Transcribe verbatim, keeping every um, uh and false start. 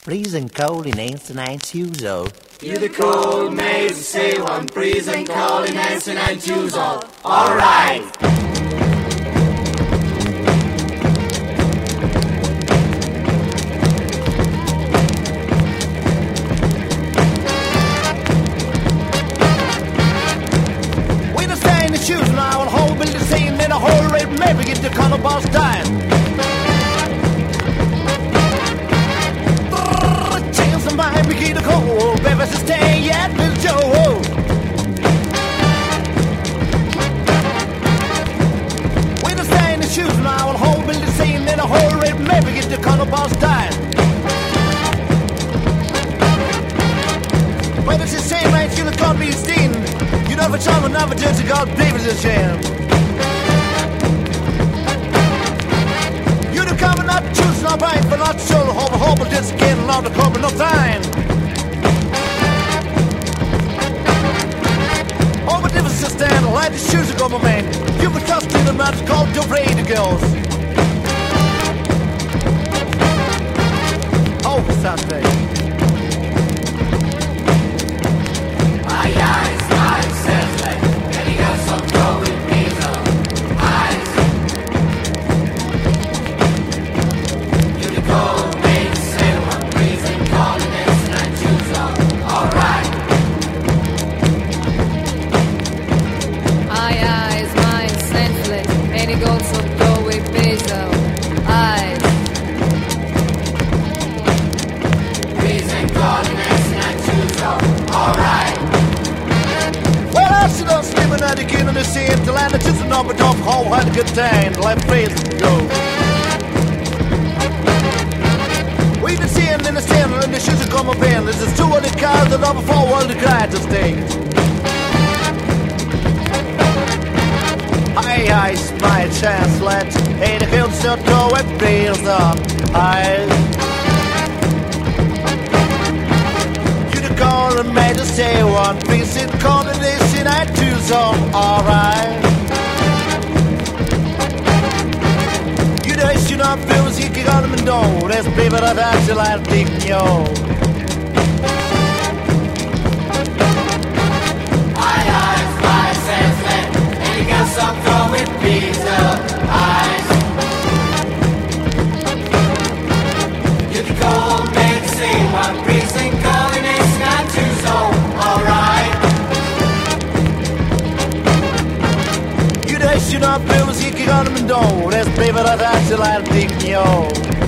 freezing cold in eighty-nine years old. You the cold maid say one freezing cold in eighty-nine years old. All right. We the stay in the shoes now and whole building scene in a whole red maybe get the color boss dying. My begin to cold, baby, to stay yet, Little Joe. We the stay in the shoes now, and whole building scene in a whole red, maybe get the color boss dying. But it's the same right, you look on me, Steen. You never tell me, never did to God, baby's a shame. You the cover, not choose, not right, but not sure, hope, hope, but just getting along the cover, no time. Oh, but if it's a stand, light the shoes go, my man. You can trust in the man called the radio girls. Oh, Saturday. My eyes, eyes, says like, and he got some growing diesel. Eyes. You the cold maid say one freezing cold in eighty-nine years old. All right. My eyes, mine senseless, and he goes so go with basil. Eyes. Freezing cold in eighty-nine years old. All right. Well, I sit on sleeping at the beginning of the scene to land the just a number of whole had a good time to let face go. We've been seeing in the stand and the shoes are coming in. This is two of the cars that number four world the guy to stay. Hey, I my chance, let's hey, the hills still throw it feels up. Eyes. You the call and made us say one piece in combination at two song, alright. You the issue not feels you can got them and don't. That's baby that I like thinking yo. Some growing diesel eyes. You the cold maid say one freezing cold in eighty-nine years old. All right. You the issue not feels you can got them and don't. That's baby that I like thinking yo.